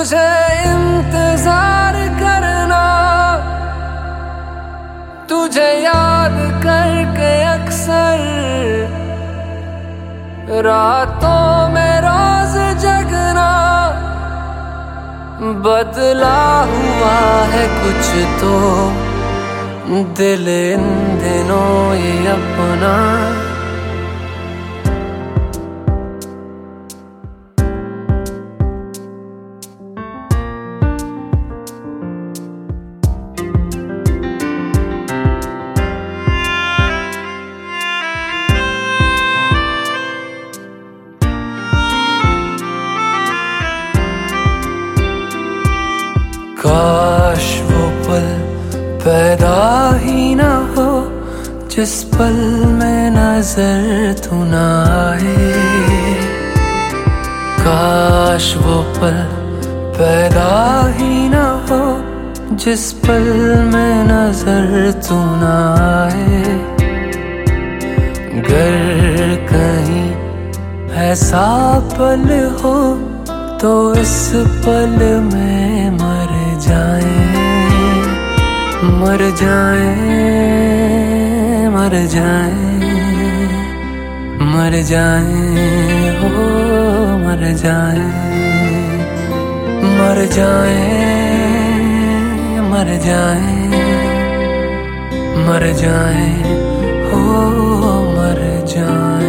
तुझे इंतजार करना, तुझे याद करके अक्सर रातों में रोज जगना। बदला हुआ है कुछ तो दिल इन दिनों ये अपना। काश वो पल पैदा ही ना हो जिस पल में नजर तू ना आए। काश वो पल पैदा ही ना हो जिस पल में नजर तू ना आए। गर कहीं ऐसा पल हो तो इस पल में मर जाए, मर जाए, मर जाए, मर जाए, हो मर जाए, मर जाए, मर जाए, मर जाए, हो मर जाए।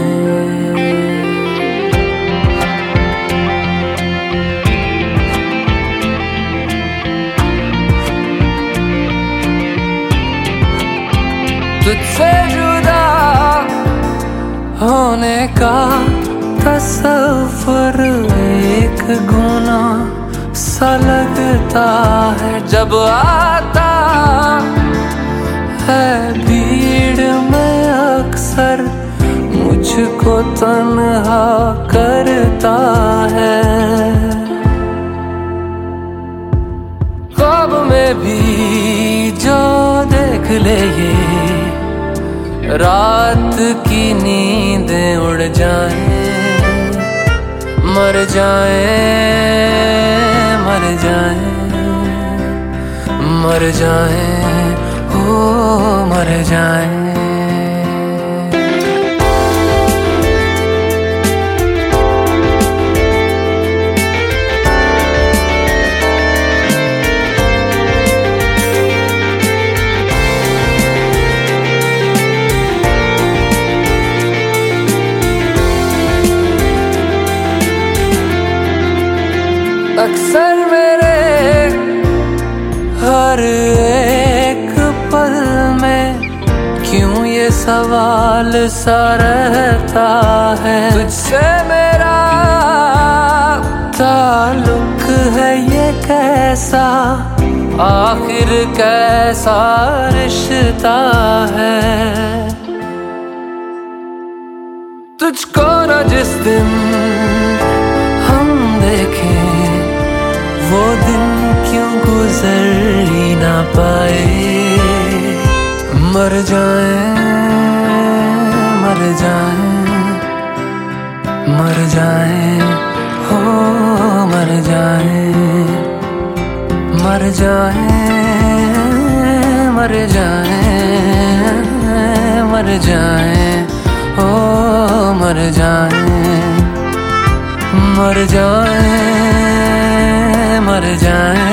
तुझसे जुदा होने का तसव्वुर एक गुनाह सा लगता है जब आता है भीड़ में अक्सर मुझको तन्हा करता है। ख्वाब में भी जो देख ले ये रात की नींदें उड़ जाए, मर जाए, मर जाए, मर जाए, हो मर जाए। अक्सर मेरे हर एक पल में क्यों ये सवाल सा रहता है। तुझसे मेरा ताल्लुक है ये कैसा, आखिर कैसा रिश्ता है। तुझको न जिस दिन हम देखें वो दिन क्यों गुजर ही ना पाए। मर जाए, मर जाए, मर जाए, हो मर जाए, मर जाए, मर जाए, मर जाए, हो मर जाए, मर जाए, मर जाए,